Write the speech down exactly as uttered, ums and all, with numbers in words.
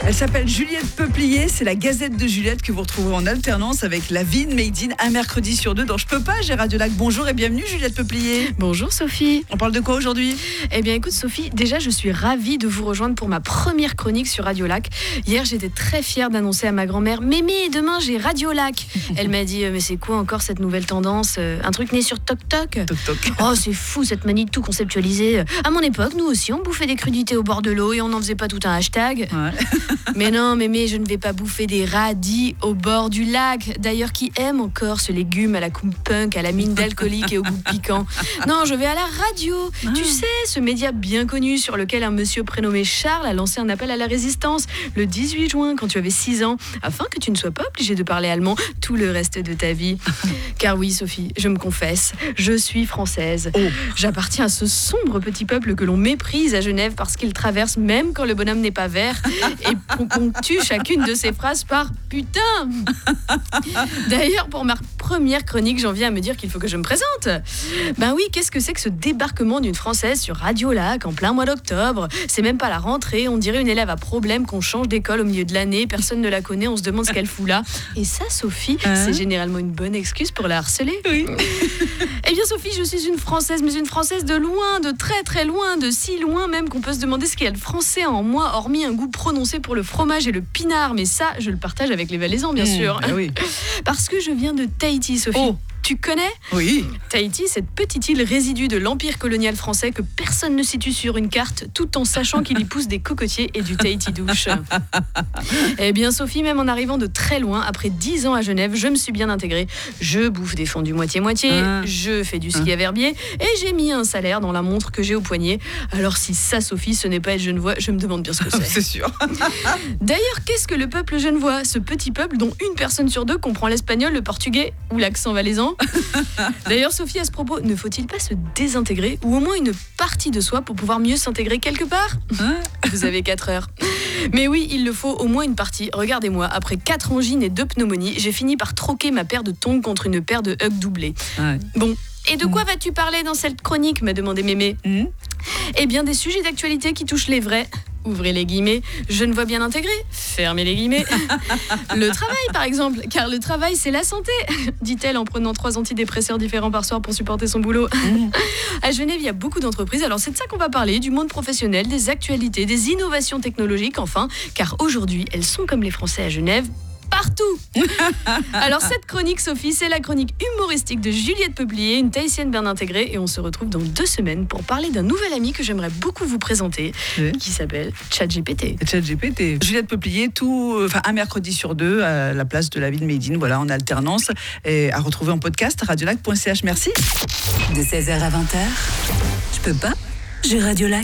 Elle s'appelle Juliette Peuplier, c'est la Gazette de Juliette que vous retrouverez en alternance avec La Vie de Made in un mercredi sur deux dans Je peux pas, j'ai Radio Lac. Bonjour et bienvenue Juliette Peuplier. Bonjour Sophie. On parle de quoi aujourd'hui ? Eh bien écoute Sophie, déjà je suis ravie de vous rejoindre pour ma première chronique sur Radio Lac. Hier j'étais très fière d'annoncer à ma grand-mère « Mémé, demain j'ai Radio Lac !» Elle m'a dit « Mais c'est quoi encore cette nouvelle tendance ? Un truc né sur Toc Toc ?» Toc Toc. Oh c'est fou cette manie de tout conceptualiser. À mon époque, nous aussi on bouffait des crudités au bord de l'eau et on n'en faisait pas tout un hashtag. Ouais. Mais non, mémé, je ne vais pas bouffer des radis au bord du lac. D'ailleurs, qui aime encore ce légume à la coupe punk, à la mine d'alcoolique et au goût piquant ? Non, je vais à la radio. Ah. Tu sais, ce média bien connu sur lequel un monsieur prénommé Charles a lancé un appel à la résistance le dix-huit juin quand tu avais six ans, afin que tu ne sois pas obligée de parler allemand tout le reste de ta vie. Car oui, Sophie, je me confesse, je suis française. Oh. J'appartiens à ce sombre petit peuple que l'on méprise à Genève parce qu'il traverse même quand le bonhomme n'est pas vert et on ponctue chacune de ces phrases par « putain ». D'ailleurs, pour ma première chronique, j'en viens à me dire qu'il faut que je me présente. Ben oui, qu'est-ce que c'est que ce débarquement d'une Française sur Radio Lac en plein mois d'octobre ? C'est même pas la rentrée, on dirait une élève à problème qu'on change d'école au milieu de l'année, personne ne la connaît, on se demande ce qu'elle fout là. Et ça, Sophie, hein ? C'est généralement une bonne excuse pour la harceler. Oui. Eh bien Sophie, je suis une Française, mais une Française de loin, de très très loin, de si loin même qu'on peut se demander ce qu'il y a de français en moi, hormis un goût prononcé pour le fromage et le pinard. Mais ça, je le partage avec les Valaisans, bien mmh, sûr. Bah oui. Parce que je viens de Tahiti, Sophie. Oh. Tu connais ? Oui. Tahiti, cette petite île résidu de l'empire colonial français que personne ne situe sur une carte, tout en sachant qu'il y pousse des cocotiers et du Tahiti douche. Eh bien, Sophie, même en arrivant de très loin, après dix ans à Genève, je me suis bien intégrée. Je bouffe des fondus moitié-moitié, hein. Je fais du ski hein. à Verbier, et j'ai mis un salaire dans la montre que j'ai au poignet. Alors si ça, Sophie, ce n'est pas être genevois, je me demande bien ce que c'est. C'est sûr. D'ailleurs, qu'est-ce que le peuple genevois ? Ce petit peuple dont une personne sur deux comprend l'espagnol, le portugais ou l'accent valaisan. D'ailleurs, Sophie, à ce propos, ne faut-il pas se désintégrer ou au moins une partie de soi pour pouvoir mieux s'intégrer quelque part ? Hein ? Vous avez quatre heures. Mais oui, il le faut au moins une partie. Regardez-moi, après quatre angines et deux pneumonies, j'ai fini par troquer ma paire de tongs contre une paire de Hugs doublés. Ouais. Bon, et de quoi mmh. vas-tu parler dans cette chronique ? M'a demandé Mémé. Mmh. Eh bien, des sujets d'actualité qui touchent les vrais. Ouvrez les guillemets, je ne vois bien intégré. Fermez les guillemets. Le travail, par exemple, car le travail, c'est la santé, dit-elle en prenant trois antidépresseurs différents par soir pour supporter son boulot. Mmh. À Genève, il y a beaucoup d'entreprises, alors c'est de ça qu'on va parler, du monde professionnel, des actualités, des innovations technologiques, enfin, car aujourd'hui, elles sont comme les Français à Genève, partout. Alors cette chronique, Sophie, c'est la chronique humoristique de Juliette Peuplier, une Tahitienne bien intégrée, et on se retrouve dans deux semaines pour parler d'un nouvel ami que j'aimerais beaucoup vous présenter, oui. qui s'appelle ChatGPT. ChatGPT. Juliette Peuplier, tout, enfin un mercredi sur deux à la place de La Vie de Made in, voilà, en alternance, et à retrouver en podcast radiolac point c h. Merci. De seize heures à vingt heures, je peux pas, j'ai Radio Lac.